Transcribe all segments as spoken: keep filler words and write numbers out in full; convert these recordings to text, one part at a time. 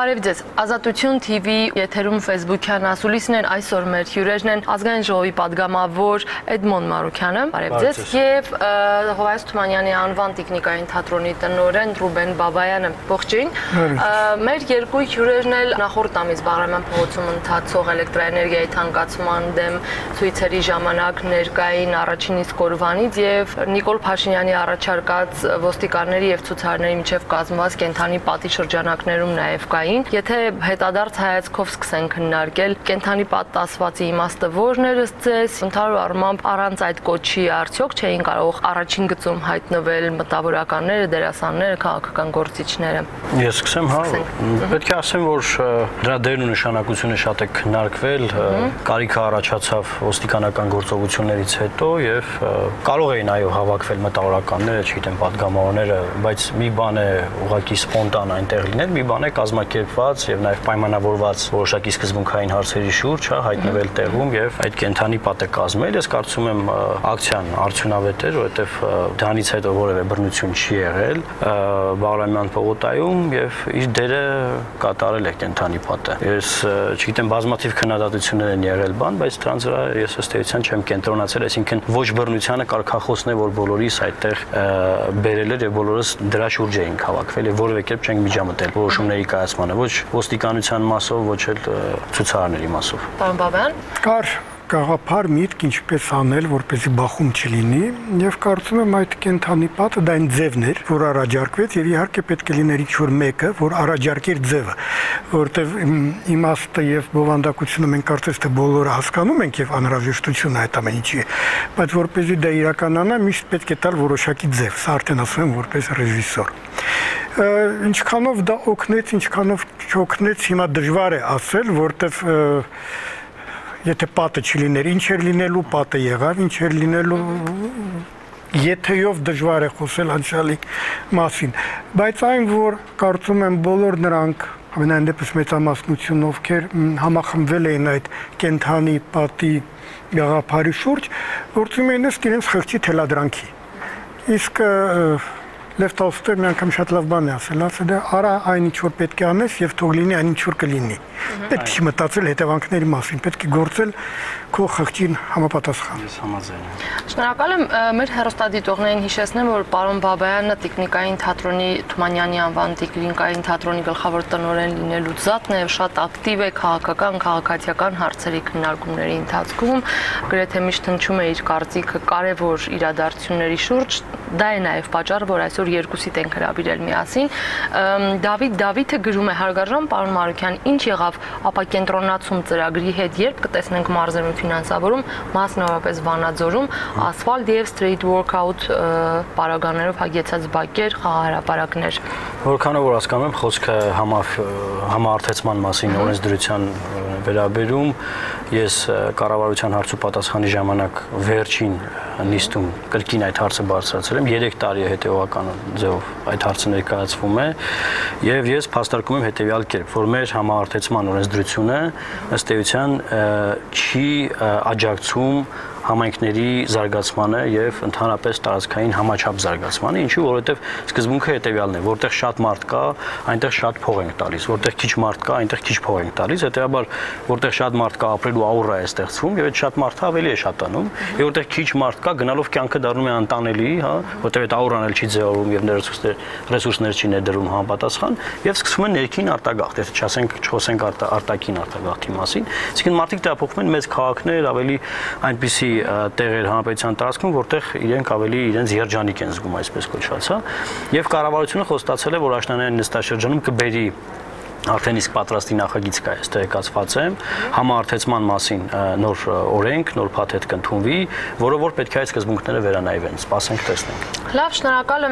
Բարև ձեզ, Ազատություն T V եթերում Facebook-յան ասուլիսն են, այսօր մեր հյուրերն են Ազգային ժողովի падգամավոր Էդմոն Մարուքյանը, բարև ձեզ, եւ Հովհաննես Թումանյանի անվան տեխնիկային թատրոնի տնօրեն Ռուբեն Բաբայանը, ողջույն։ Մեր երկու հյուրերն էլ նախորդ ամիս Բաղրամյան փողոցում ընթացող էլեկտրաէներգիայի թանկացման դեմ ցույցերի ժամանակ ներկային առաջին իսկ օրվանից եւ Նիկոլ Փաշինյանի առաջարկած ոստիկանների եւ ցուցարարների միջև կազմված կենթանի պատի շրջանակներում նաեւ կային։ Եթե հետադարձ հայացքով սկսենք քննարկել կենթանի պատ ասվածի իմաստը որն էր ըստ ձեզ, ընդհանուր առմամբ առանց այդ կոչի արդյոք չէին կարող առաջին գծում հայտնվել մտավորականները, դերասանները, քաղաքական գործիչները։ Ես սկսեմ, հա, պետք է ասեմ, որ դրա դերն ու նշանակությունը շատ է քննարկվել, կարիքը առաջացավ ոստիկանական գործողություններից հետո եւ կարող էին այո հավաքվել մտավորականները, չգիտեմ, падգամավորները, բայց մի բան է ուղղակի սպոնտան այնտեղ լինել, մի բան է կազմակերպված եւ նաեւ պայմանավորված որոշակի սկզբունքային հարցերի շուրջ, հա, հայտնվել տեղում եւ այդ կենթանի պատը կազմել։ Ես կարծում եմ ակցիան արդյունավետ էր, որովհետեւ դրանից հետո որևէ բռնություն չի եղել Բաղրամյան փողոցայում եւ իր դերը կատարել է կենթանի պատը։ Ես չգիտեմ, բազմաթիվ քննադատություններ են եղել բան, բայց դրանց վրա ես ըստ էության չեմ կենտրոնացել, այսինքն ոչ բռնությանը կարգախոսն է, որ բոլորիս այդտեղ բերել էր եւ բոլորս դրա շուրջ էինք հավաքվել եւ որևէ կերպ չենք միջամտել որոշումների կայացմանը, ոչ ոստիկանության մասով, ոչ էլ ցուցարարների մասով։ Պարոն Բաբայան, կար գաղափար միտք ինչպես անել, որպեսզի բախում չլինի, եւ կարծում եմ այդ կենթանի պատը դա այն ձևն էր, որ առաջարկվեց եւ իհարկե պետք է լիներ ինչ-որ մեկը, որ առաջարկեր ձևը, որտեւ իմաստը եւ բովանդակությունը մենք կարծես թե բոլորը հասկանում ենք եւ անհրաժեշտությունը այդ ամեն ինչի, բայց որպեսզի դա իրականանա, միշտ պետք է տալ որոշակի ձև, սա արդեն ասում եմ որպես ռեժիսոր։ Ինչքանով դա օգնեց, ինչքանով չօգնեց, հիմա դժվար է ասել, որտեվ եթե պատը չլիներ, ինչ էր լինելու, պատը եղավ, ինչ էր լինելու, եթեով դժվար է խոսել անցյալի մասին, բայց այն, որ կարծում եմ բոլոր նրանք, ամենայն դեպս մեծամասնություն, ովքեր համախմբվել էին այդ կենթանի պատի գաղափարի շուրջ, գործում էին ըստ իրենց խղճի թելադրանքի, իսկ Լև Տոլստոյը մի անգամ շատ լավ բան է ասել, ասել է արա այն ինչ որ պետք է անես եւ թող լինի այն ինչ որ կլինի։ Պետք է մտածել հետևանքների մասին, պետք է գործել քո խղճին համապատասխան։ Ես համաձայն եմ։ Շնորհակալ եմ, մեր հեռուստադիտողներին հիշեցնեմ, որ պարոն Բաբայանը տեխնիկային թատրոնի Թումանյանի անվան տեխնիկային թատրոնի գլխավոր տնօրեն լինելուց զատ նաեւ շատ ակտիվ է քաղաքական, քաղաքացիական հարցերի քննարկումների ընթացքում, գրեթե միշտ հնչում է իր կարծիքը կարևոր իրադարձությունների շուրջ, դա է նաեւ պատճառը, որ այսօր երկուսիդ ենք հրավիրել միասին։ Դավիթ Դավիթը գրում է հարգարժան պարոն Մարուքյան, ինչ եղավ ապակենտրոնացում ծրագրի հետ, երբ կտեսնենք մարզերում ֆինանսավորում, մասնավորապես Վանաձորում, ասֆալտ եւ street workout պարագաներով հագեցած բակեր, խաղահրապարակներ։ Որքանով որ հասկանում եմ, խոսքը համարտեցման մասին օրենսդրության վերաբերում, ես կառավարության հարցու պատասխանի ժամանակ վերջին նիստում կրկին այդ հարցը բարձրացրել եմ, երեք տարի է հետևական ձևով այդ հարցը ներկայացվում է եւ ես փաստարկում եմ հետեւյալ կերպ, որ մեր համարտեցման օրենսդրությունը ըստ էության չի աջակցում համայնքների զարգացմանը եւ ընդհանրապես տարածքային համաչափ զարգացմանը, ինչու որովհետեւ սկզբունքը հետեւյալն է, որտեղ շատ մարդ կա, այնտեղ շատ փող ենք տալիս, որտեղ քիչ մարդ կա, այնտեղ քիչ փող ենք տալիս, հետեւաբար որտեղ շատ մարդ կա, ապրելու աուրա է ստեղծվում եւ այդ շատ մարդը ավելի է շատանում, եւ որտեղ քիչ մարդ կա, գնալով կյանքը դառնում է անտանելի, հա, որտեղ այդ աուրան էլ չի ձևավորվում եւ ռեսուրսներ չի ներդրում համապատասխան եւ սկսվում է ներքին արտագաղթ, եթե չասենք, չխոսենք արտաքին արտագաղթի մասին, այսինքն մարդիկ տեղափոխվում են մեծ քաղաքներ, ավելի այնպիսի տեղեր հանրապետության տարածքում, որտեղ իրենք ավելի իրենց երջանիկ են զգում, այսպես կոչված, հա, եւ կառավարությունը խոստացել է, որ աշնանային նստաշրջանում կբերի արդեն իսկ պատրաստի նախագիծ կա, ես տեղեկացված եմ, համարտեցման մասին նոր օրենք, նոր փաթեթ կընդունվի, որը որ պետք է այդ սկզբունքները վերանայվեն, սպասենք տեսնենք։ Լավ, շնորհակալ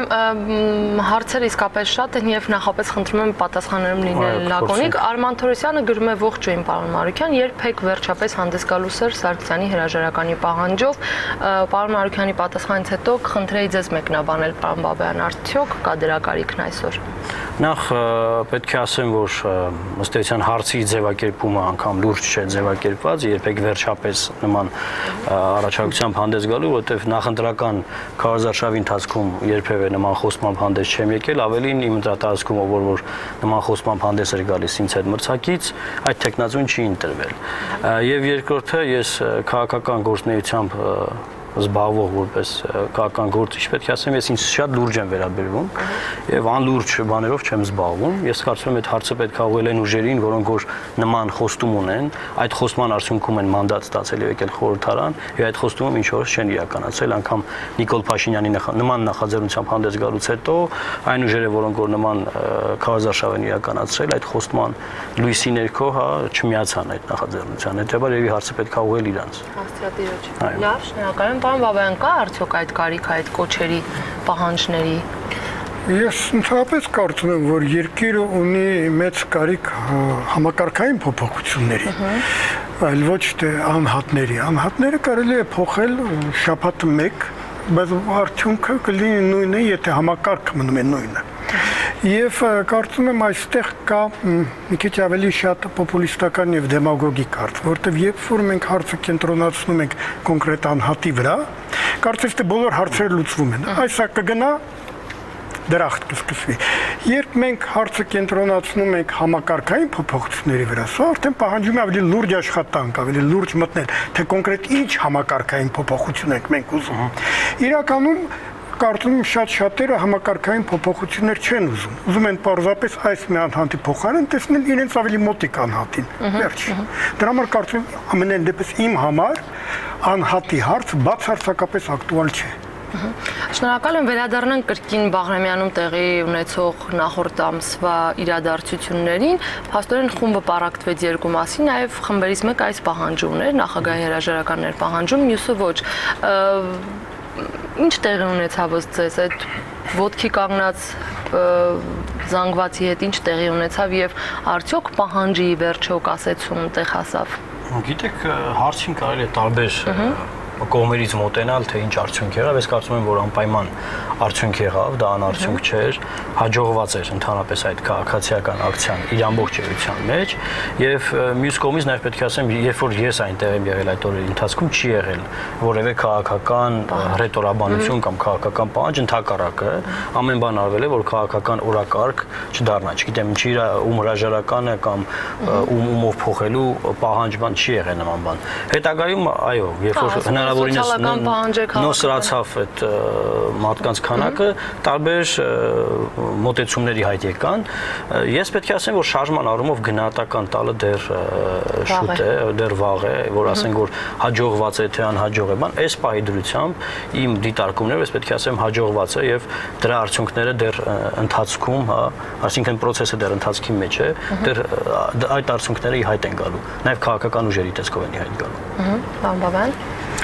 եմ, հարցերը իսկապես շատ են եւ նախապես խնդրում եմ պատասխաններում լինել լակոնիկ։ Արման Թորոսյանը գրում է ողջույն պարոն Մարուքյան, երբ եք վերջապես հանդես գալու Սերժ Սարգսյանի հրաժարականի պահանջով, պարոն Մարուքյանի պատասխանից հետո կխնդրեի ձեզ մեկնաբանել պարոն Բաբայան, արդյոք կա դրա կարիքն այսօր։ Նախ պետք է ասեմ, որ ըստ էության հարցի ձևակերպումը անգամ լուրջ չէ ձևակերպված, երբեք վերջապես նման առաջարկությամբ հանդես գալու, որովհետև նախընտրական քարոզարշավի ընթացքում երբևէ նման խոստմամբ հանդես չեմ եկել, ավելին իմ ընտրատարածքում որ որ նման խոստմամբ հանդես էր գալիս ինձ հետ մրցակից, այդ տեխնազույն չի ընտրվել։ Եվ երկրորդը ես քաղաքական գործունեությամբ զբաղվող որպես քաղաքական գործիչ պետք է ասեմ, ես ինձ շատ լուրջ եմ վերաբերվում եւ անլուրջ բաներով չեմ զբաղվում։ Ես կարծում եմ այդ հարցը պետք է ուղղել այն ուժերին, որոնք որ նման խոստում ունեն, այդ խոստման արդյունքում են մանդատ ստացել եւ եկել խորհրդարան եւ այդ խոստումը ինչ որս չեն իրականացրել, անգամ Նիկոլ Փաշինյանի նման նախաձեռնությամբ հանդես գալուց հետո այն ուժերը, որոնք որ նման քարոզարշավ են իրականացրել, այդ խոստման լույսի ներքո հա չմիացան այդ նախաձեռնության։ Հետեւաբար եւ հարցը պետք է ուղղել իրանց։ Աստվածիրոջ։ Լավ, շնորհակալ եմ։ Պարոն Բաբայան, կա արդյոք այդ կարիք այդ կոչերի պահանջների։ Ես ընդհանրապես կարծում եմ, որ երկիրը ունի մեծ կարիք համակարգային փոփոխությունների, այլ ոչ թե անհատների։ Անհատները կարելի է փոխել շաբաթը մեկ, բայց արդյունքը կլինի նույնը, եթե համակարգը մնում է նույնը։ Եվ կարծում եմ այստեղ կա մի քիչ ավելի շատ պոպուլիստական եւ դեմագոգիկ հարց, որտեղ երբ որ մենք հարցը կենտրոնացնում ենք կոնկրետ անհատի վրա, կարծես թե բոլոր հարցերը լուծվում են։ Այսա կգնա դրախտ կսկսվի։ Երբ մենք հարցը կենտրոնացնում ենք համակարգային փոփոխությունների վրա, սա արդեն պահանջում է ավելի լուրջ աշխատանք, ավելի լուրջ մտնել, թե կոնկրետ ինչ համակարգային փոփոխություն ենք մենք ուզում։ Իրականում կարծում եմ շատ շատերը համակարգային փոփոխություններ չեն ուզում։ Ուզում են պարզապես այս մի անհատի փոխարեն տեսնել իրենց ավելի մոտիկ անհատին։ Վերջ։ Դրա համար կարծում եմ ամենայն դեպս իմ համար անհատի հարց բացարձակապես ակտուալ չէ։ Շնորհակալ եմ, վերադառնանք կրկին Բաղրամյանում տեղի ունեցող նախորդ ամսվա իրադարձություններին։ Փաստորեն խումբը պառակտվեց երկու մասի, նաև խմբերից մեկը այս պահանջը ուներ, նախագահի հրաժարականներ պահանջում, մյուսը ոչ։ Ինչ տեղի ունեցավ ըստ ձեզ այդ ոտքի կանգնած զանգվածի հետ ինչ տեղի ունեցավ եւ արդյոք պահանջի վերջո կասեցում տեղ հասավ։ Գիտեք, հարցին կարելի է տարբեր կողմերից մոտենալ, թե ինչ արդյունք եղավ, ես կարծում եմ, որ անպայման արդյունք եղավ, դա անարդյունք չէր, հաջողված էր ընդհանրապես այդ քաղաքացիական ակցիան իր ամբողջ էության մեջ, եւ մյուս կողմից նաեւ պետք է ասեմ, երբ որ ես այնտեղ եմ եղել այդ օրերի ընթացքում, չի եղել որևէ քաղաքական ռետորաբանություն կամ քաղաքական պահանջ, ընդհակառակը ամեն բան արվել է, որ քաղաքական օրակարգ չդառնա, չգիտեմ, ինչի իր ում հրաժարականը կամ ում ումով փոխելու պահանջման չի եղել նման բան։ Հետագայում, այո, երբ որ հնարավորինս նոսրացավ այդ մարդկանց քանակը, տարբեր մոտեցումների հայտ եկան։ Ես պետք է ասեմ, որ շարժման առումով գնահատական տալը դեռ շուտ է, դեռ վաղ է, որ ասենք, որ հաջողված է, թե անհաջող է, բան, այս պահի դրությամբ իմ դիտարկումներով ես պետք է ասեմ հաջողված է եւ դրա արդյունքները դեռ ընթացքում, հա, այսինքն process-ը դեռ ընթացքի մեջ է, դեռ այդ արդյունքները ի հայտ են գալու, նաեւ քաղաքական ուժերի տեսքով են ի հայտ գալու։ Պարոն Բաբայան,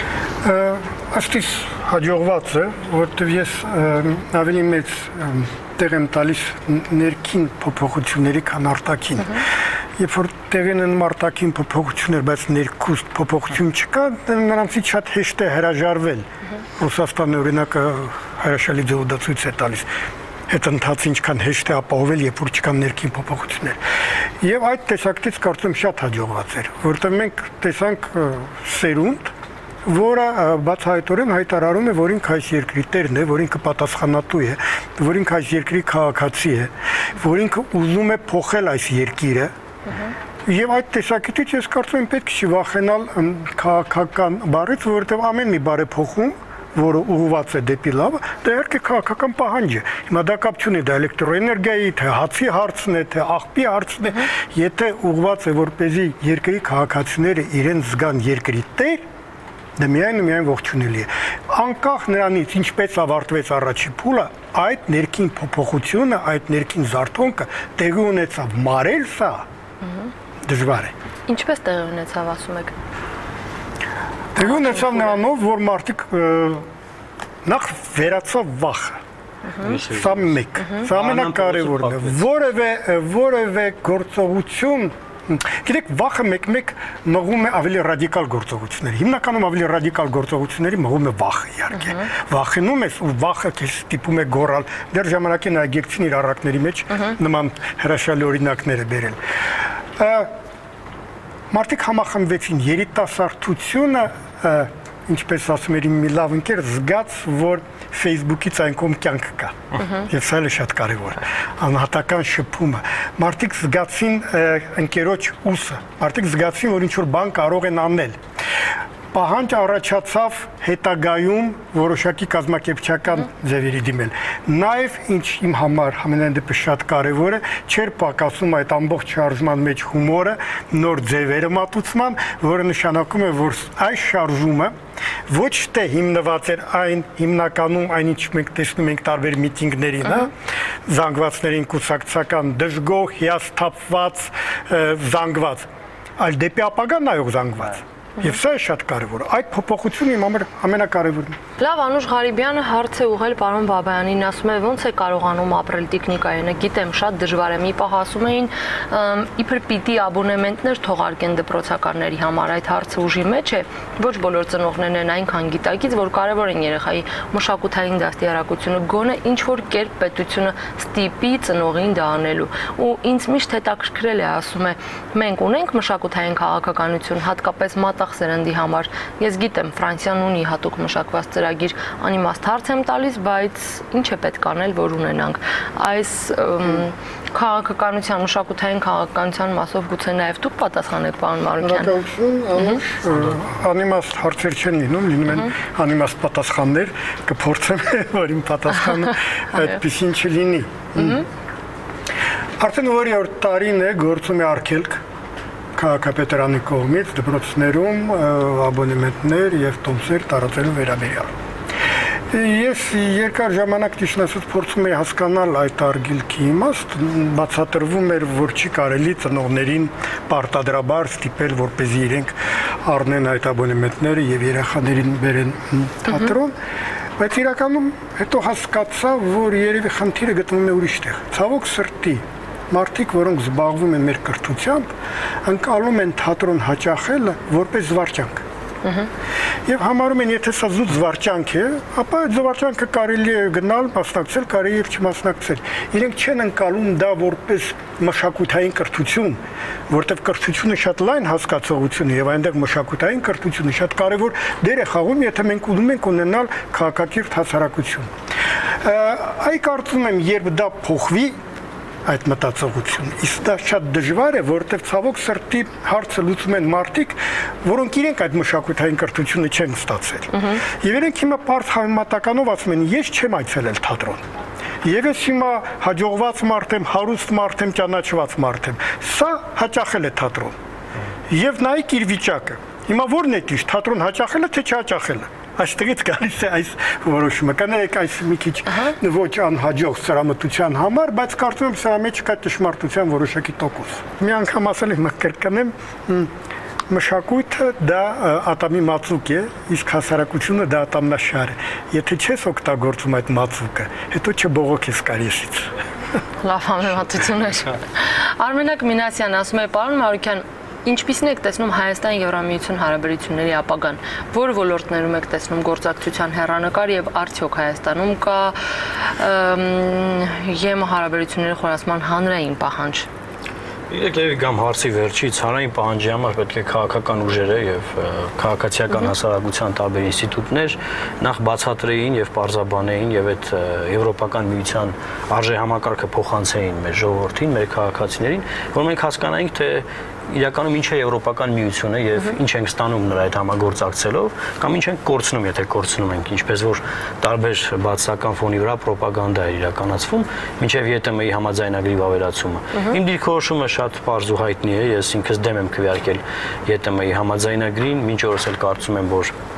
Աստից հաջողված է, որտեղ ես ավելի մեծ տեղ եմ տալիս ներքին փոփոխությունների, քան արտաքին։ Երբ որ տեղին են արտաքին փոփոխություններ, բայց ներքուստ փոփոխություն չկա, նրանցից շատ հեշտ է հրաժարվել։ Ռուսաստանը օրինակը հրաշալի ձևադարձույց է տալիս։ Այդ ընթացը ինչքան հեշտ է ապահովել, երբ որ չկան ներքին փոփոխություններ։ Եվ այդ տեսակետից կարծում շատ հաջողված էր, որտեղ մենք տեսանք սերունդ, որը բացահայտորեն հայտարարում է, որ ինքը այս երկրի տերն է, որ ինքը պատասխանատու է, որ ինքը այս երկրի քաղաքացի է, որ ինքը ուզում է փոխել այս երկիրը։ Եվ այդ տեսակետից ես կարծում եմ պետք չի վախենալ քաղաքական բառից, որովհետև ամեն մի բարեփոխում, որը ուղղված է դեպի լավը, դա իհարկե քաղաքական պահանջ է։ Հիմա դա կապ չունի, դա էլեկտրոէներգիայի, թե հացի հարցն է, թե աղբի հարցն է, եթե ուղղված է, որպեսզի երկրի քաղաքացիները իրենց զգան երկրի տեր, դա միայն ու միայն ողջունելի է։ Անկախ նրանից ինչպես ավարտվեց առաջի փուլը, այդ ներքին փոփոխությունը, այդ ներքին զարթոնքը տեղի ունեցավ, մարել սա դժվար է։ Ինչպես տեղի ունեցավ, ասում եք։ Տեղի ունեցավ նրանով, որ մարդիկ նախ վերացավ վախը։ Սա մեկ, սա ամենակարևորն է։ Որևէ որևէ գործողություն Գիտեք, վախը մեկ-մեկ մղում է ավելի ռադիկալ գործողությունների։ Հիմնականում ավելի ռադիկալ գործողությունների մղում է վախը, իհարկե։ Վախենում ես ու վախը քեզ ստիպում է գոռալ։ Դեռ ժամանակին այգեկցին իր առակների մեջ նման հրաշալի օրինակներ է բերել։ Մարդիկ համախմբվեցին, երիտասարդությունը, ինչպես ասում էր իմ մի լավ ընկեր, զգաց, որ Facebook-ից այն կողմ կյանք կա։ Եվ սա էլ է շատ կարևոր։ Անհատական շփումը։ Մարդիկ զգացին ընկերոջ ուսը։ Մարդիկ զգացին, որ ինչ-որ բան կարող են անել։ Պահանջ առաջացավ հետագայում որոշակի կազմակերպչական ձևերի դիմել։ Նաև ինչ իմ համար ամենայն դեպս շատ կարևոր է, չէր պակասում այդ ամբողջ շարժման մեջ հումորը, նոր ձևերը մատուցման, որը նշանակում է, որ այս շարժումը ոչ թե հիմնված էր այն հիմնականում այն ինչ մենք տեսնում ենք տարբեր միտինգներին, հա, զանգվածներին կուսակցական դժգոհ, հիասթափված, զանգված, այլ դեպի ապագա նայող զանգված։ Եվ սա է շատ կարևոր։ Այդ փոփոխությունը իմ համար ամենակարևորն է։ Լավ, Անուշ Ղարիբյանը հարց է ուղղել պարոն Բաբայանին, ասում է ոնց է կարողանում ապրել տեխնիկայինը, գիտեմ շատ դժվար է, մի պահ ասում էին իբր պիտի աբոնեմենտներ թողարկեն դպրոցականների համար, այդ հարցը ուժի մեջ է, ոչ բոլոր ծնողներն են այնքան գիտակից, որ կարևոր են երեխայի մշակութային դաստիարակությունը, գոնե ինչ որ կերպ պետությունը ստիպի ծնողին դա անելու։ Ու ինձ միշտ հետաքրքրել է, ասում է, մենք ունենք մշակութային քաղաքականություն, հատկապես մատաղ սերնդի համար։ Ես գիտեմ, Ֆրանսիան ունի հատուկ մշակված ծրագիր, անիմաստ հարց եմ տալիս, բայց ինչ է պետք անել, որ ունենանք։ Այս քաղաքականության, մշակութային քաղաքականության մասով գուցե նաև դուք պատասխանեք, պարոն Մարուկյան։ Շնորհակալություն, անիմաստ հարցեր չեն լինում, լինում են անիմաստ պատասխաններ, կփորձեմ, որ իմ պատասխանը այդպեսին չլինի։ Արդեն որի տարին է գործում է արգելք քաղաքապետարանի կողմից դպրոցներում աբոնեմենտներ եւ տոմսեր տարածելու վերաբերյալ։ Ես երկար ժամանակ ճիշտ ասած փորձում էի հասկանալ այդ արգելքի իմաստ, բացատրվում էր, որ չի կարելի ծնողներին պարտադրաբար ստիպել, որպեսզի իրենք առնեն այդ աբոնեմենտները եւ երեխաներին բերեն թատրոն, բայց իրականում հետո հասկացա, որ երևի խնդիրը գտնվում է ուրիշ տեղ։ Ցավոք սրտի մարդիկ, որոնք զբաղվում են մեր կրթությամբ, ընկալում են թատրոն հաճախելը որպես զվարճանք։ Եվ համարում են, եթե սա զուտ զվարճանք է, ապա այդ զվարճանքը կարելի է գնալ, մասնակցել, կարելի է չմասնակցել։ Իրենք չեն ընկալում դա որպես մշակութային կրթություն, որտեղ կրթությունը շատ լայն հասկացողություն է եւ այնտեղ մշակութային կրթությունը շատ կարեւոր դեր է խաղում, եթե մենք ուզում ենք ունենալ քաղաքակիրթ հասարակություն։ Այ կարծում եմ, երբ դա փոխվի, այդ մտածողությունը։ Իսկ դա շատ դժվար է, որովհետև ցավոք սրտի հարցը լուծում են մարդիկ, որոնք իրենք այդ մշակութային կրթությունը չեն ստացել։ Եվ իրենք հիմա բարձ համեմատականով ասում են, ես չեմ այցելել թատրոն։ Եվ ես հիմա հաջողված մարդ եմ, հարուստ մարդ եմ, ճանաչված մարդ եմ։ Սա հաճախել է թատրոն։ Եվ նայեք իր վիճակը։ Հիմա ո՞րն է ճիշտ, թատրոն հաճախելը թե չհաճախելը։ Այստեղից գալիս է այս որոշումը։ Կանենք այս մի քիչ ոչ անհաջող սրամտության համար, բայց կարծում եմ սրա մեջ կա ճշմարտության որոշակի տոկոս։ Մի անգամ ասել եմ, կրկնեմ, մշակույթը դա ատամի մածուկ է, իսկ հասարակությունը դա ատամնաշար է։ Եթե չես օգտագործում այդ մածուկը, հետո չբողոքես կարիեսից։ Լավ համեմատություններ։ Արմենակ Մինասյան ասում է, պարոն Մարուկյան, ինչպիսին եք տեսնում Հայաստան-Եվրամիություն հարաբերությունների ապագան, որ ոլորտներում եք տեսնում գործակցության հեռանկար եւ արդյոք Հայաստանում կա ԵՄ հարաբերությունների խորացման հանրային պահանջ։ Իրեք լեւի գամ հարցի վերջից հանրային պահանջի համար պետք է քաղաքական ուժերը եւ քաղաքացիական հասարակության տարբեր ինստիտուտներ նախ բացատրեին եւ պարզաբանեին եւ այդ եվրոպական միության արժեհամակարգը փոխանցեին մեր ժողովրդին, մեր քաղաքացիներին, որ մենք հասկանայինք, թե իրականում ինչ է եվրոպական միությունը եւ ինչ ենք ստանում նրա այդ համագործակցելով կամ ինչ ենք կորցնում, եթե կորցնում ենք, ինչպես որ տարբեր բացասական ֆոնի վրա ռոպագանդա է իրականացվում, մինչեւ ԵՏՄ-ի համաձայնագրի վավերացումը։ Իմ դիրքորոշումը շատ պարզ ու հայտնի է, ես ինքս դեմ եմ քվեարկել ԵՏՄ-ի համաձայնագրին, մինչ օրս էլ կարծում եմ, որ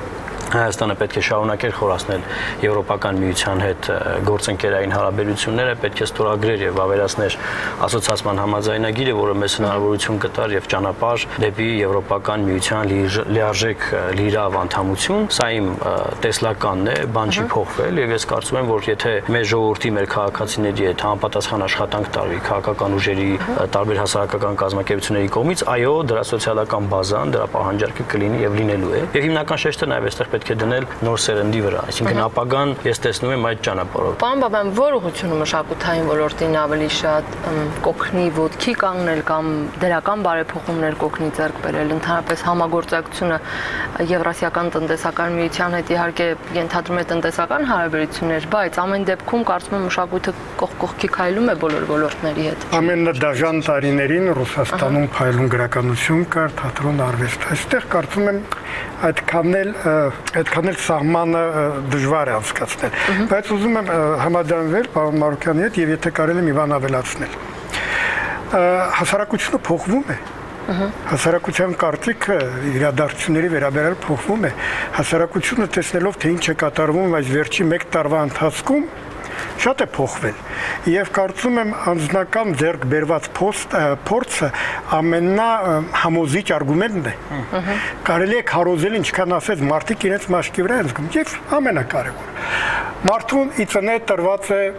Հայաստանը պետք է շարունակեր խորացնել Եվրոպական միության հետ գործընկերային հարաբերությունները, պետք է ստորագրեր եւ ավելացներ ասոցիացիան համաձայնագիրը, որը մեզ հնարավորություն կտար եւ ճանապարհ դեպի Եվրոպական միության լիարժեք լիիրավ անդամություն։ Սա իմ տեսլականն է, բան չի փոխվել եւ ես կարծում եմ, որ եթե մեր ժողովրդի, մեր քաղաքացիների հետ համապատասխան աշխատանք տարվի քաղաքական ուժերի, տարբեր հասարակական կազմակերպությունների կողմից, այո, դրա սոցիալական բազան, դրա պահանջարկը կլինի եւ լինելու է։ Եվ հիմնական շեշտը նաեւ այստեղ պետք է դնել նոր սերնդի վրա, այսինքն ապագան ես տեսնում եմ այդ ճանապարհով։ Պարոն Բաբյան, որ ուղղությունը մշակութային ոլորտին ավելի շատ կօգնի ոտքի կանգնել կամ դրական բարեփոխումներ կօգնի ձեռք բերել, ընդհանրապես համագործակցությունը Եվրասիական տնտեսական միության հետ իհարկե ենթադրում է տնտեսական հարաբերություններ, բայց ամեն դեպքում կարծում եմ մշակույթը կողք կողքի քայլում է բոլոր ոլորտների հետ։ Ամենադաժան տարիներին Ռուսաստանում փայլուն գրականություն կար, թատրոն, արվեստ։ Այստեղ կարծում եմ այդքան էլ այդքան էլ սահմանը դժվար է անցկացնել։ Բայց ուզում եմ համաձայնվել պարոն Մարուկյանի հետ եւ եթե կարելի մի բան ավելացնել։ Հասարակությունը փոխվում է։ Հասարակության կարծիքը իրադարձությունների վերաբերյալ փոխվում է։ Հասարակությունը տեսնելով թե ինչ է կատարվում այս վերջի մեկ տարվա ընթացքում շատ է փոխվել եւ կարծում եմ անձնական ձեռք բերված փորձը ամենա համոզիչ արգումենտն է։ Կարելի է քարոզել ինչքան ասեց մարդիկ իրենց մաշկի վրա են զգում եւ ամենակարևորը մարդուն ի ծնե տրված է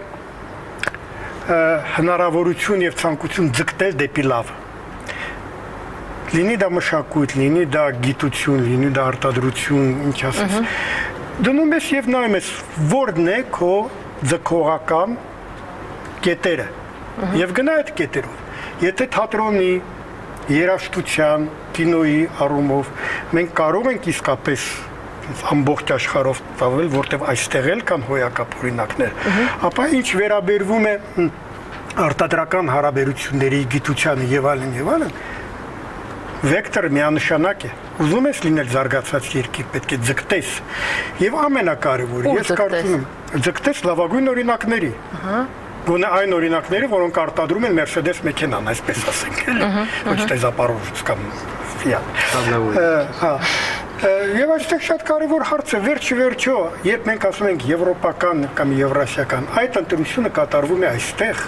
հնարավորություն եւ ցանկություն ձգտել դեպի լավ։ Լինի դա մշակույթ, լինի դա գիտություն, լինի դա արտադրություն, ինչ ասես։ Դնում ես եւ նայում ես որն է քո ձգողական կետերը եւ գնա այդ կետերով։ Եթե թատրոնի, երաժշտության, կինոյի առումով մենք կարող ենք իսկապես ամբողջ աշխարհով տավել, որտեղ այստեղ էլ կան հոյակապ օրինակներ, ապա ինչ վերաբերվում է արտադրական հարաբերությունների, գիտությանը եւ այլն եւ այլն, վեկտորը միանշանակ է։ Ուզում ես լինել զարգացած երկիր, պետք է ձգտես։ Եվ ամենակարևորը, ես կարծում եմ, ձգտես լավագույն օրինակների։ Գոնե այն օրինակները, որոնք արտադրում են Mercedes մեքենան, այսպես ասենք, էլի, ոչ թե Zaporozhye կամ Fiat։ Հա։ Եվ այստեղ շատ կարևոր հարց է, վերջի վերջո, երբ մենք ասում ենք եվրոպական կամ եվրասիական, այդ ընտրությունը կատարվում է այստեղ։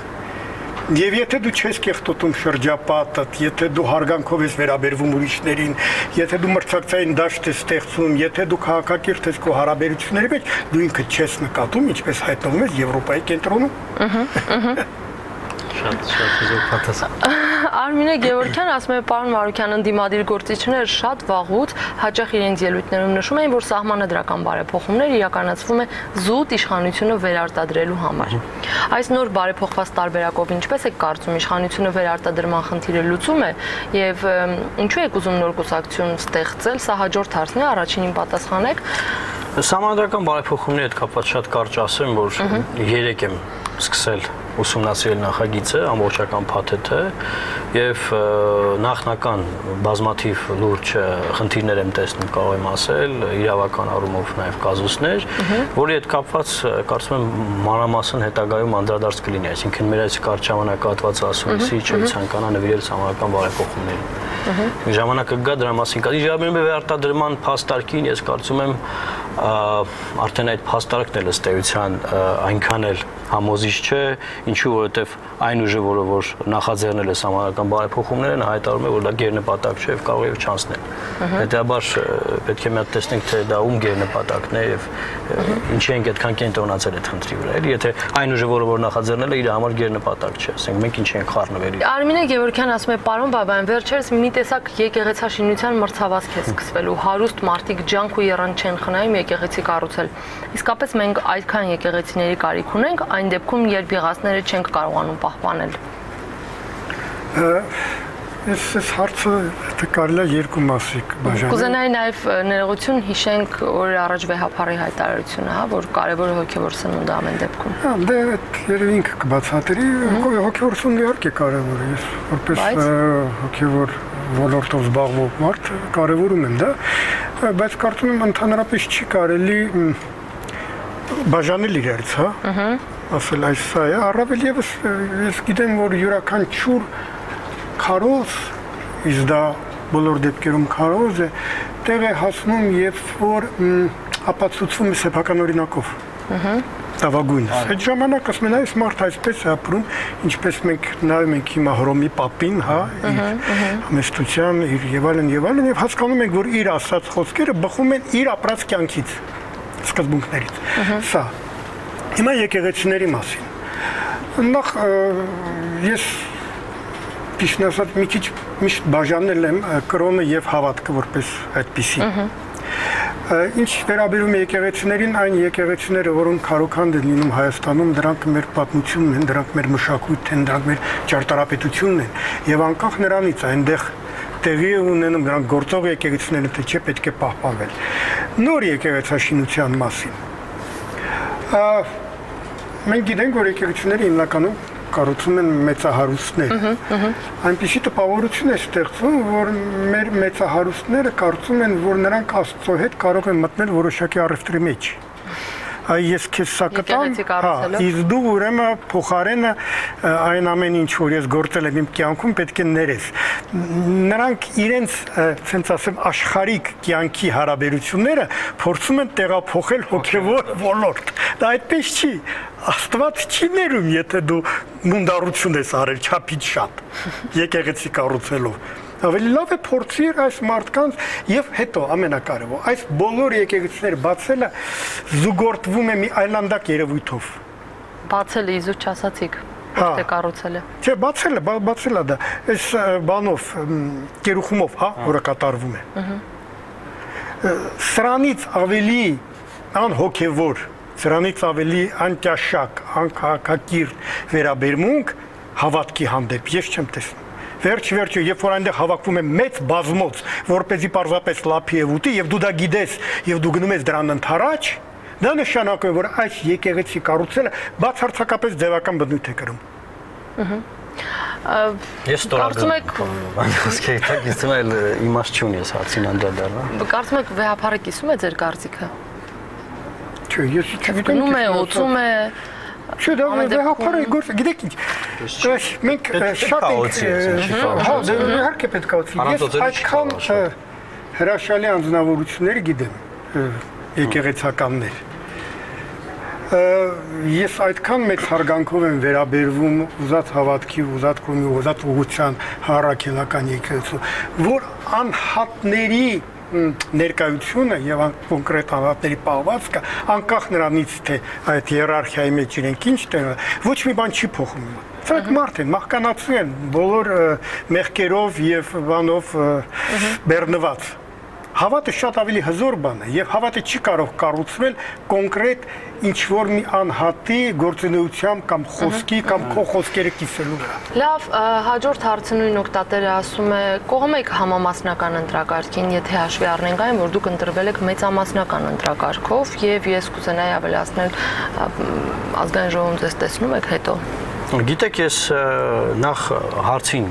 Եվ եթե դու չես կեղտոտում շրջապատդ, եթե դու հարգանքով ես վերաբերվում ուրիշներին, եթե դու մրցակցային դաշտ ես ստեղծում, եթե դու քաղաքակիրթ ես քո հարաբերությունների մեջ, դու ինքդ չես նկատում, ինչպես հայտնվում ես Եվրոպայի կենտրոնում։ Շատ շատ հզոր պատասխան։ Արմինե Գևորգյան ասում է, պարոն Մարուկյան, ընդդիմադիր գործիչները շատ վաղուց հաճախ իրենց ելույթներում նշում էին, որ սահմանադրական բարեփոխումներ իրականացվում է զուտ իշխանությունը վերարտադրելու համար։ Այս նոր բարեփոխված տարբերակով ինչպես եք կարծում, իշխանությունը վերարտադրման խնդիրը լուծում է եւ ինչու եք ուզում նոր կուսակցություն ստեղծել, սա հաջորդ հարցն է, առաջինին պատասխանեք։ Սահմանադրական բարեփոխումների հետ կապված շատ կարճ ասեմ, որ երեք եմ սկսել ուսումնասիրել նախագիծը, ամբողջական փաթեթը եւ նախնական բազմաթիվ լուրջ խնդիրներ եմ տեսնում, կարող եմ ասել, իրավական առումով նաեւ կազուսներ, որի հետ կապված կարծում եմ մանրամասն հետագայում անդրադարձ կլինի, այսինքն մեր այս կարճ ժամանակահատվածը ասում էի, չի ցանկանա նվիրել սահմանադրական բարեփոխումներին։ Ժամանակը գա դրա մասին կա։ Իժաբերում է արտադրման փաստարկին, ես կարծում եմ արդեն այդ փաստարկն էլ ըստ էության այնքան էլ համոզիչ չէ, ինչու որովհետև այն ուժը, որը որ նախաձեռնել է սահմանադրական բարեփոխումները, նա հայտարարում է, որ դա գերնպատակ չէ եւ կարող է չանցնել։ Հետեւաբար պետք է մի հատ տեսնենք, թե դա ում գերնպատակն է եւ ինչի ենք այդքան կենտրոնացել այդ խնդրի վրա, էլի, եթե այն ուժը, որը որ նախաձեռնել է, իր համար գերնպատակ չէ, ասենք մենք ինչ ենք խառնվել։ Արմինե Գևորգյան ասում է, պարոն Բաբյան, վերջերս մի տեսակ եկեղեցաշինության մրցավազք է սկսվելու, հարուստ մարդիկ ջանք ու եռան չեն խնայում եկեղեցի կառուցել։ Իսկապես մենք այդքան եկեղեցիների կարիք ունենք, այն դեպքում, երբ եղածները չենք կարողանում պահպանել։ Ես այս հարցը կարելի է երկու մասի բաժանել։ Կուզենայի նաև ներողություն հիշենք օրեր առաջ վեհապարի հայտարարությունը, հա, որ կարևոր հոգևոր սնունդ ամեն դեպքում։ Հա, դե երևի ինքը կբացատրի, հոգևոր սնունդը իհարկե կարևոր է, ես որպես հոգևոր ոլորտով զբաղվող մարդ կարևորում եմ դա, բայց կարծում եմ ընդհանրապես չի կարելի բաժանել իրարից, հա։ Ասել այս սա է, առավել եւս ես գիտեմ, որ յուրաքանչյուր քարոզ, իսկ դա բոլոր դեպքերում քարոզ է, տեղ է հասնում, երբ որ ապացուցվում է սեփական օրինակով։ Տավագույնս։ Այդ ժամանակ ասում են, այս մարդը այսպես է ապրում, ինչպես մենք նայում ենք հիմա Հռոմի Պապին, հա, իր համեստության, իր եւ այլն եւ այլն, եւ հասկանում ենք, որ իր ասած խոսքերը բխում են իր ապրած կյանքից, սկզբունքներից։ Սա։ Հիմա եկեղեցիների մասին։ Նախ ես ճիշտ ասած մի քիչ միշտ բաժանել եմ կրոնը եւ հավատքը որպես այդպիսի։ Ինչ վերաբերում է եկեղեցիներին, այն եկեղեցիները, որոնք քարոքանդ են լինում Հայաստանում, դրանք մեր պատմությունն են, դրանք մեր մշակույթն են, դրանք մեր ճարտարապետությունն են, եւ անկախ նրանից այնտեղ տեղի ունենում դրանք գործող եկեղեցիները, թե չէ պետք է պահպանվել։ Նոր եկեղեցաշինության մասին։ Մենք գիտենք, որ եկեղեցիները հիմնականում կառուցում են մեծահարուստներ։ Այնպիսի տպավորություն է ստեղծվում, որ մեր մեծահարուստները կարծում են, որ նրանք Աստծո հետ կարող են մտնել որոշակի առևտրի մեջ։ Այ ես քեզ սա կտամ, հա, իսկ դու ուրեմն փոխարենը այն ամեն ինչ, որ ես գործել եմ իմ կյանքում, պետք է ներես։ Նրանք իրենց, ցենց ասեմ, աշխարհիկ կյանքի հարաբերությունները փորձում են տեղափոխել հոգևոր ոլորտ։ Դա այդպես չի։ Աստված չի ներում, եթե դու մունդարություն ես արել չափից շատ, եկեղեցի կառուցելով։ Ավելի լավ է փորձիր այս մարդկանց եւ հետո ամենակարևոր այս բոլոր եկեղեցիները բացելը զուգորդվում է մի այլանդակ երևույթով։ Բացելը իզուր չասացիք, որտե կառուցելը։ Չէ, բացելը, բացելը դա այս բանով, կերուխումով, հա, որը կատարվում է։ Սրանից ավելի անհոգևոր, սրանից ավելի անտաշակ, անքակիրթ վերաբերմունք հավատքի հանդեպ ես չեմ տեսնում։ Վերջ-վերջը, երբ որ այնտեղ հավաքվում է մեծ բազմոց, որպեսզի պարզապես լափի եւ ուտի, եւ դու դա գիտես, եւ դու գնում ես դրան ընթരാճ, դա նշանակում է, որ այս եկեղեցի կառուցելը բացարձակապես ձևական բնույթ է կրում։ Ես կարծում եք, կարծում եմ իմաստ չունի ես հարցին անդրադառնալ։ Կարծում եք վեհապարը կիսում է ձեր կարծիքը։ Չէ, ես չգիտեմ։ Գնում է, ուծում է։ Չէ, դա վեհապարը գործ, գիտեք ինչ։ Մենք շատ ենք, հա, իհարկե պետք է օծի։ Ես այդքան հրաշալի անձնավորություններ գիտեմ, եկեղեցականներ։ Ես այդքան մեծ հարգանքով եմ վերաբերվում ուզած հավատքի, ուզած կողմի, ուզած ուղղության առաքելական եկեղեցու, որ անհատների ներկայությունը եւ կոնկրետ անհատների պահվածքը անկախ նրանից թե այդ հիերարխիայի մեջ իրենք ինչ տեղ ոչ մի բան չի փոխում։ Սրանք մարդ են, մահկանացու են, բոլոր մեղքերով եւ բանով բեռնված։ Հավատը շատ ավելի հզոր բան է եւ հավատը չի կարող կառուցվել կոնկրետ ինչ որ մի անհատի գործունեությամբ կամ խոսքի կամ քո խոսքերը կիսելու վրա։ Լավ, հաջորդ հարցը նույն օգտատերը ասում է, կողմ եք համամասնական ընտրակարգին, եթե հաշվի առնենք այն, որ դուք ընտրվել եք մեծամասնական ընտրակարգով եւ ես կուզենայի ավելացնել ազգային ժողովում ձեզ տեսնում եք հետո։ Գիտեք, ես նախ հարցին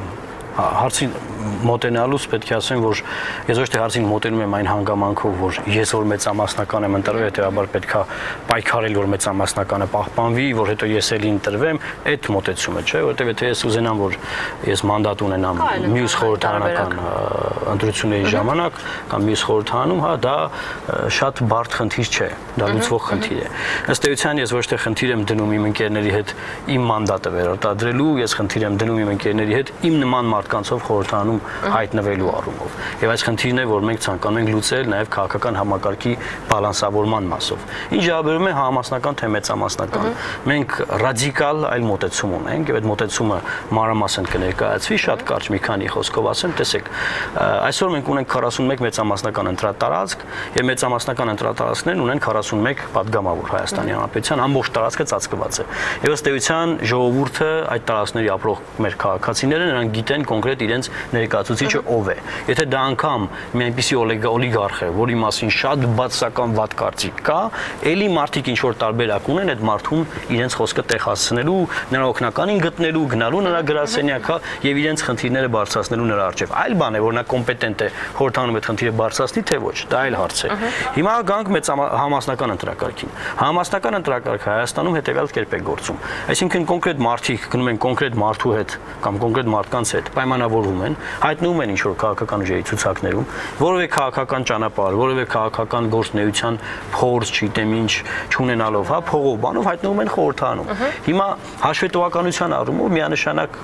հարցին մոտենալուց պետք է ասեմ, որ ես ոչ թե հարցին մոտենում եմ այն հանգամանքով, որ ես որ մեծամասնական եմ ընտրվել, հետեւաբար պետքա պայքարել, որ մեծամասնականը պահպանվի, որ հետո ես էլի ընտրվեմ, այդ մոտեցումը, չէ, որովհետեւ եթե ես ուզենամ, որ ես մանդատ ունենամ մյուս խորհրդարանական ընտրությունների ժամանակ կամ մյուս խորհրդարանում, հա, դա շատ բարդ խնդիր չէ, դա լուծվող խնդիր է։ Ըստ էության ես ոչ թե խնդիր եմ դնում իմ ընկերների հետ իմ մանդատը վերարտադրելու, ես խնդիր եմ դնում իմ ընկերների հետ իմ նման մարդկանցով խորհրդարանում հայտնվելու առումով։ Եվ այս խնդիրն է, որ մենք ցանկանում ենք լուծել նաև քաղաքական համակարգի բալանսավորման մասով։ Ինչ վերաբերում է համամասնական թե մեծամասնական, մենք ռադիկալ այլ մոտեցում ունենք, եւ այդ մոտեցումը մանրամասն կներկայացվի, շատ կարճ մի քանի խոսքով ասեմ, տեսեք, այսօր մենք ունենք քառասունմեկ մեծամասնական ընտրատարածք, եւ մեծամասնական ընտրատարածքներն ունեն քառասունմեկ պատգամավոր Հայաստանի Հանրապետության, ամբողջ տարածքը ծածկված է։ Եվ ըստ էության ժողովուրդը այդ տարածքների ապրող մեր քաղաքացիները նրանք գիտեն կոնկրետ իրենց ներկայացուցիչը ով է։ Եթե դա անգամ մի այնպիսի օլիգարխ է, որի մասին շատ բացասական վատ կարծիք կա, ելի մարդիկ ինչ որ տարբերակ ունեն այդ մարդուն իրենց խոսքը տեղ հասցնելու, նրա օգնականին գտնելու, գնալու նրա գրասենյակը եւ իրենց խնդիրները բարձրացնելու նրա առջեւ։ Այլ բան է, որ նա կոմպետենտ է խորհրդանում այդ խնդիրը բարձրացնի, թե ոչ, դա այլ հարց է։ Հիմա գանք մեծ համամասնական ընտրակարգին։ Համամասնական ընտրակարգը Հայաստանում հետեւյալ կերպ է գործում։ Այսինքն կոնկրետ մարդիկ գնում են կոնկրետ մարդու հետ կամ կոնկրետ մարդկանց հետ պայմանավորվում են, հայտնվում են ինչ-որ քաղաքական ուժերի ցուցակներում, որևէ քաղաքական ճանապարհ, որևէ քաղաքական գործունեության փորձ, չգիտեմ ինչ, չունենալով, հա, փողով, բանով հայտնվում են խորհրդանում։ Հիմա հաշվետվականության առումով միանշանակ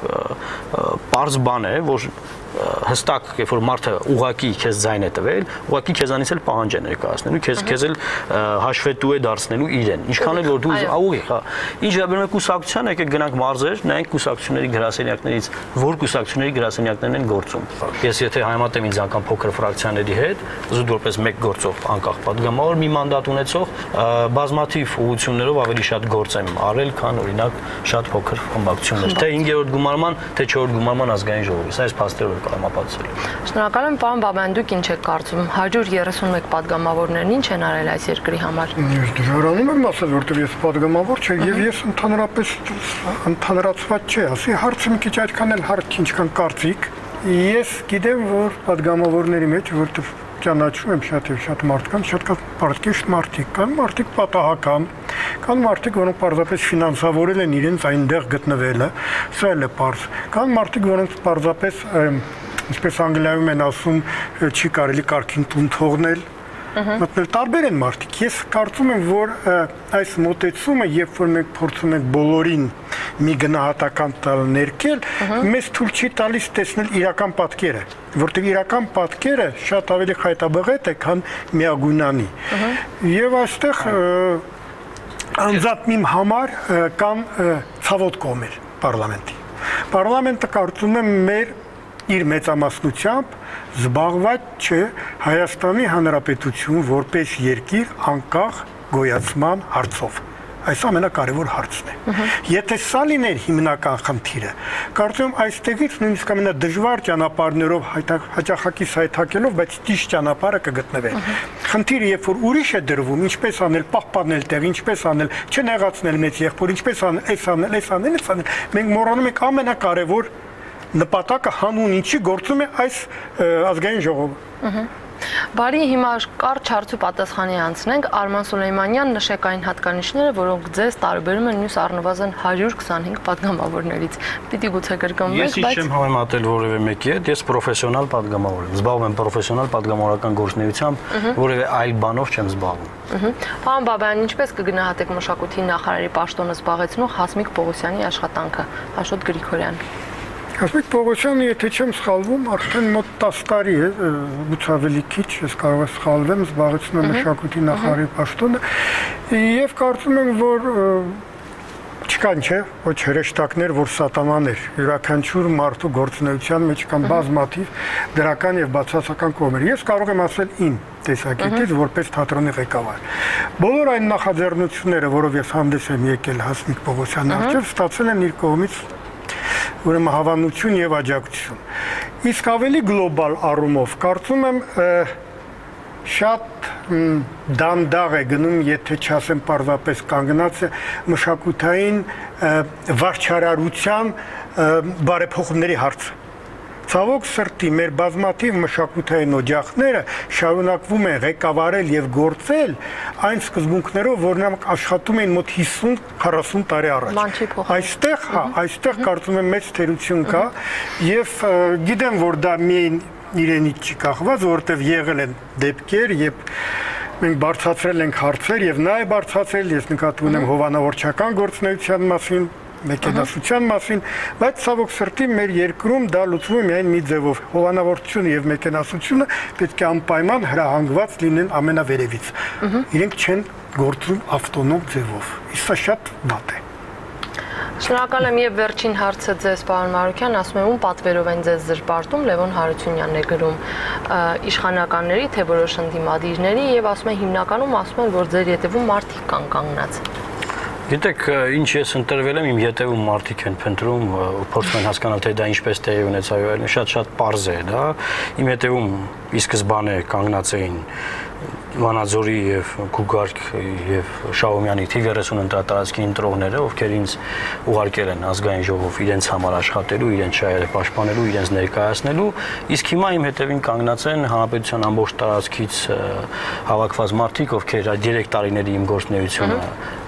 պարզ բան է, որ հստակ, երբ որ մարդը ուղակի քեզ ձայն է տվել, ուղակի քեզանից էլ պահանջ է ներկայացնելու, քեզ քեզ էլ հաշվետու է դարձնելու իրեն։ Ինչքան էլ որ դու ուղի, հա, ինչ վերաբերում է կուսակցության, եկեք գնանք մարզեր, նայենք կուսակցությունների գրասենյակներից, որ կուսակցությունների գրասենյակներն են գործում։ Ես եթե համեմատեմ ինձ անգամ փոքր ֆրակցիաների հետ, զուտ որպես մեկ գործող անկախ падգամավոր մի մանդատ ունեցող, բազմաթիվ ուղղություններով ավելի շատ գործ եմ արել, քան օրինակ շատ փոքր խմբակցություններ, թե հինգերորդ գումարման, թե չորրորդ գումարման ազգային ժողովի։ Սա այս փաստերը կարող ապացուցել։ Շնորհակալ եմ, պարոն Բաբայան, դուք ինչ եք կարծում, հարյուր երեսուն մեկ падգամավորներն ինչ են արել այս երկրի համար։ Ես դժվարանում եմ ասել, որտեղ ես падգամավոր չէ, եւ ես ընդհանրապես ընդհանրացված չէ, ասի հարցը մի քիչ այդքան էլ հարց ինչքան կարծիք։ Ես գիտեմ, որ падգամավորների մեջ, որտեղ ճանաչում եմ շատ եւ շատ մարդկանց, շատ պարտքիշտ մարդիկ կան, մարդիկ պատահական, կան մարդիկ, որոնք պարզապես ֆինանսավորել են իրենց այնտեղ գտնվելը, սա էլ է պարզ։ Կան մարդիկ, որոնք պարզապես, ինչպես անգլիայում են ասում, չի կարելի կարգին տուն թողնել, մտնել տարբեր են մարդիկ։ Ես կարծում եմ, որ այս մոտեցումը, երբ որ մենք փորձում ենք բոլորին մի գնահատական տալ ներկել, մեզ թույլ չի տալիս տեսնել իրական պատկերը, որտեղ իրական պատկերը շատ ավելի խայտաբղետ է, քան միագույնանի։ Եվ այստեղ անձամբ իմ համար կան ցավոտ կողմեր պարլամենտի։ Պարլամենտը կարծում եմ մեր իր մեծամասնությամբ զբաղված չէ Հայաստանի Հանրապետություն որպես երկիր անկախ գոյացման հարցով։ Այս ամենակարևոր հարցն է։ Եթե սա լիներ հիմնական խնդիրը, կարծում եմ այստեղից նույնիսկ ամենադժվար ճանապարհներով հաճախակի սայթակելով, բայց ճիշտ ճանապարհը կգտնվեր։ Խնդիրը, երբ որ ուրիշ է դրվում, ինչպես անել, պահպանել տեղ, ինչպես անել, չնեղացնել մեծ եղբոր, ինչպես անել, այս անել, այս անել, այս անել, մենք մոռանում ենք ամենակարևոր նպատակը հանուն ինչի գործում է այս ազգային ժողովը։ Բարի, հիմա կարճ հարցու պատասխանի անցնենք։ Արման Սուլեյմանյան, նշեք այն հատկանիշները, որոնք ձեզ տարբերում են մյուս առնվազն հարյուր քսանհինգ падգամավորներից։ Պիտի գուցե կրկնվեք, բայց ես չեմ համեմատել որևէ մեկի հետ, ես պրոֆեսիոնալ падգամավոր եմ։ Զբաղվում եմ պրոֆեսիոնալ падգամավորական գործունեությամբ, որևէ այլ բանով չեմ զբաղվում։ Պարոն Բաբայան, ինչպես կգնահատեք մշակույթի նախարարի պաշտոնը զբաղեցնող Հասմիկ Պողոսյանի աշխատանքը։ Աշոտ Գրիգորյան։ Հասմիկ Պողոսյանը, եթե չեմ սխալվում, արդեն մոտ տասը տարի է, գուցե ավելի քիչ, ես կարող եմ սխալվեմ, զբաղեցնում է մշակույթի նախարարի պաշտոնը, եւ կարծում եմ, որ չկան, չէ, ոչ հրեշտակներ, որ սատանաներ, յուրաքանչյուր մարդու գործունեության մեջ կան բազմաթիվ դրական եւ բացասական կողմեր։ Ես կարող եմ ասել իմ տեսակետից որպես թատրոնի ղեկավար։ Բոլոր այն նախաձեռնությունները, որով ես հանդես եմ եկել Հասմիկ Պողոսյանի առջև, ստացել են իր կողմից ուրեմն հավանություն եւ աջակցություն։ Իսկ ավելի գլոբալ առումով կարծում եմ շատ դանդաղ է գնում, եթե չասեմ պարզապես կանգնած է մշակութային վարչարարության բարեփոխումների հարցը։ Ցավոք սրտի մեր բազմաթիվ մշակութային օջախները շարունակվում են ղեկավարել եւ գործել այն սկզբունքներով, որոնք աշխատում էին մոտ հիսուն քառասուն տարի առաջ։ Այստեղ, հա, այստեղ կարծում եմ մեծ թերություն կա եւ գիտեմ, որ դա միայն իրենից չի կախված, որովհետեւ եղել են դեպքեր, երբ մենք բարձրացրել ենք հարցեր եւ նա է բարձրացրել, ես նկատի ունեմ հովանավորչական գործունեության մասին, մեքենասության մասին, բայց ցավոք սրտի մեր երկրում դա լուծվում է միայն մի ձևով։ Հովանավորությունը եւ մեքենասությունը պետք է անպայման հրահանգված լինեն ամենավերևից։ Իրենք չեն գործում ավտոնոմ ձևով։ Իսկ սա շատ վատ է։ Շնորհակալ եմ եւ վերջին հարցը ձեզ, պարոն Մարուկյան, ասում եմ, ում պատվերով են ձեզ զրպարտում, Լևոն Հարությունյանն է գրում, իշխանականների, թե որոշ ընդդիմադիրների եւ ասում են հիմնականում ասում են, որ ձեր ետևում մարդիկ կան կանգնած։ Գիտեք, ինչ ես ընտրվել եմ, իմ ետևում մարդիկ են փնտրում, փորձում են հասկանալ, թե դա ինչպես տեղի ունեցավ, շատ-շատ պարզ է, դա։ Իմ ետևում ի սկզբանե կանգնած էին Վանաձորի եւ Գուգարք եւ Շահումյանի թիվ երեսուն ընտրատարածքի ընտրողները, ովքեր ինձ ուղարկել են ազգային ժողով իրենց համար աշխատելու, իրենց շահերը պաշտպանելու, իրենց ներկայացնելու, իսկ հիմա իմ հետևին կանգնած են հանրապետության ամբողջ տարածքից հավաքված մարդիկ, ովքեր այդ երեք տարիների իմ գործունեությունը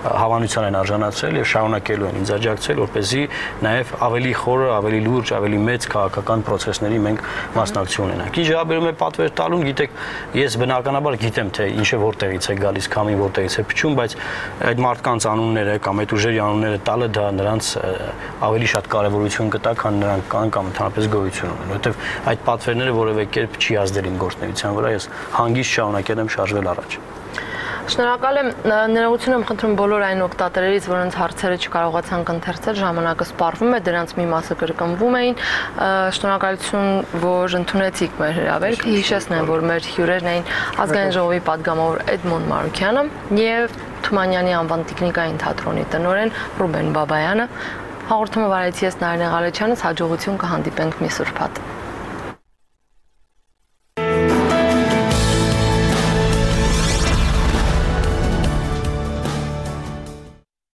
հավանության են արժանացրել եւ շարունակելու են ինձ աջակցել, որպեսզի նաեւ ավելի խորը, ավելի լուրջ, ավելի մեծ քաղաքական process-ների մենք մասնակցություն ունենանք։ Ինչ վերաբերում է պատվեր տալուն, գիտեք, ես բնականաբար գիտեմ, թե ինչը որտեղից է գալիս, քամին որտեղից է փչում, բայց այդ մարդկանց անունները կամ այդ ուժերի անունները տալը դա նրանց ավելի շատ կարևորություն կտա, քան նրանք կան կամ ընդհանրապես գոյություն ունեն, որովհետեւ այդ պատվերները որևէ կերպ չի ազդել իմ գործունեության վրա, ես հանգիստ շարունակել եմ շարժվել առաջ։ Շնորհակալ եմ, ներողություն եմ խնդրում բոլոր այն օգտատերերից, որոնց հարցերը չկարողացանք ընթերցել, ժամանակը սպառվում է, դրանց մի մասը կրկնվում էին։ Շնորհակալություն, որ ընդունեցիք մեր հրավերքը։ Հիշեցնեմ, որ մեր հյուրերն էին Ազգային ժողովի պատգամավոր Էդմոն Մարուքյանը եւ Թումանյանի անվան տեխնիկային թատրոնի տնօրեն Ռուբեն Բաբայանը։ Հաղորդումը վարեցի ես Նարինե Ղալեչյանս, հաջողություն կհանդիպենք մի սուրբաթ։